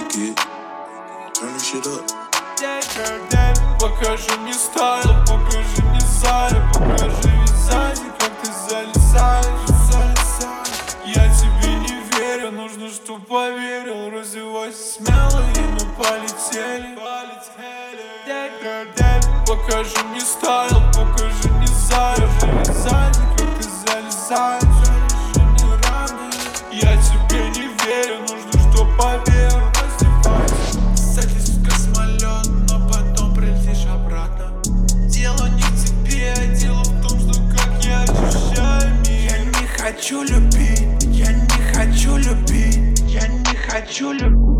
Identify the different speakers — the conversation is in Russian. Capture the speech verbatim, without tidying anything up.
Speaker 1: it. Turn this shit up.
Speaker 2: Покажи мне стайл, покажи мне зайб, покажи вязание, как ты залезаешь, залезаешь. Я тебе не верю, нужно, чтоб поверил. Развивайся смело, и мы полетели, полетели. Покажи мне стайл, покажи мне зайб, покажи вязание, как ты залезаешь. Я тебе не верю, нужно, чтоб поверил. Садись в космолет, но потом прилетишь обратно. Дело не в тебе, дело в том, что как я ощущаю мир. Я не хочу любить, я не хочу любить, я не хочу любить.